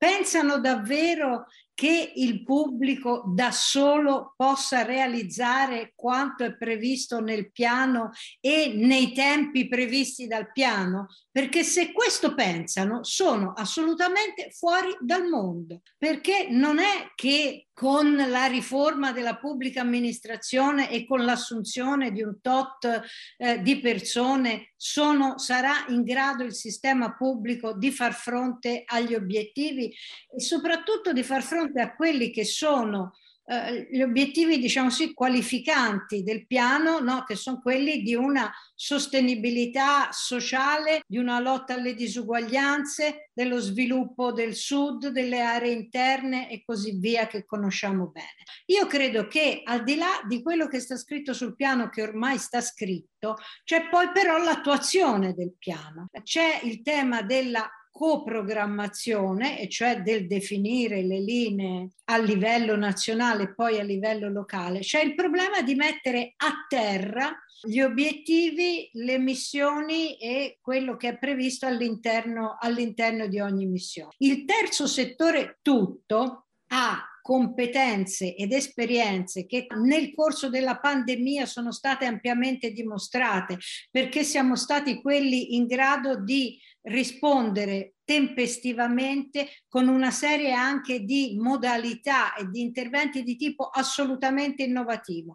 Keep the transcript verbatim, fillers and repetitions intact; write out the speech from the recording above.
Pensano davvero che il pubblico da solo possa realizzare quanto è previsto nel piano e nei tempi previsti dal piano? Perché se questo pensano, sono assolutamente fuori dal mondo, perché non è che con la riforma della pubblica amministrazione e con l'assunzione di un tot eh, di persone sono, sarà in grado il sistema pubblico di far fronte agli obiettivi e soprattutto di far fronte a quelli che sono eh, gli obiettivi, diciamo sì, qualificanti del piano, no? Che sono quelli di una sostenibilità sociale, di una lotta alle disuguaglianze, dello sviluppo del sud, delle aree interne e così via che conosciamo bene. Io credo che al di là di quello che sta scritto sul piano, che ormai sta scritto, c'è poi però l'attuazione del piano. C'è il tema della coprogrammazione, e cioè del definire le linee a livello nazionale e poi a livello locale. C'è il problema di mettere a terra gli obiettivi, le missioni e quello che è previsto all'interno, all'interno di ogni missione. Il terzo settore tutto ha competenze ed esperienze che nel corso della pandemia sono state ampiamente dimostrate, perché siamo stati quelli in grado di rispondere tempestivamente con una serie anche di modalità e di interventi di tipo assolutamente innovativo.